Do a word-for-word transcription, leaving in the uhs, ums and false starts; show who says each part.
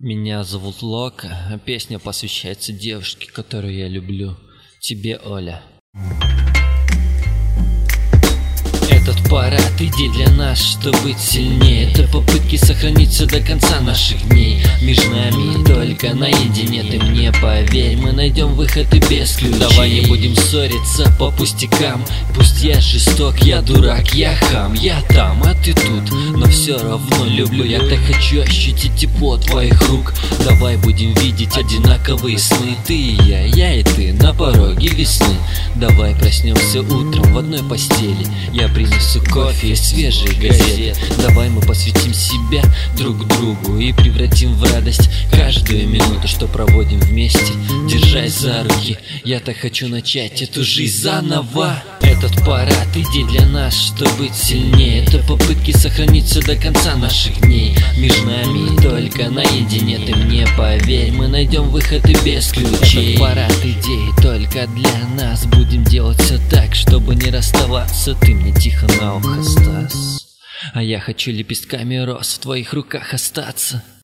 Speaker 1: Меня зовут Лока, а песня посвящается девушке, которую я люблю. Тебе, Оля. Этот парад иди для нас, чтобы быть сильнее. Это попытки сохраниться до конца наших дней. Между нами только наедине, ты мне поверь, мы найдем выход и без ключей. Давай не будем ссориться по пустякам. Пусть я жесток, я дурак, я хам, я там, а ты тут. Но все равно люблю, я так хочу ощутить тепло твоих рук. Давай будем видеть одинаковые сны. Ты и я, я и ты на пороге весны. Давай проснемся утром в одной постели. Я принесу кофе и свежие газеты. Давай мы посвятим себя друг другу и превратим в радость каждую минуту, что проводим вместе, держась за руки. Я так хочу начать эту жизнь заново. Этот парад иди для нас, чтобы быть сильнее. Это попытки сохраниться до конца наших дней. Между нами только наедине, ты мне поверь, мы найдем выход и без ключей. Этот парад идей только для нас. Будем делать все так, чтобы не расставаться. Ты мне тихо на ухо, Стас, а я хочу лепестками роз в твоих руках остаться.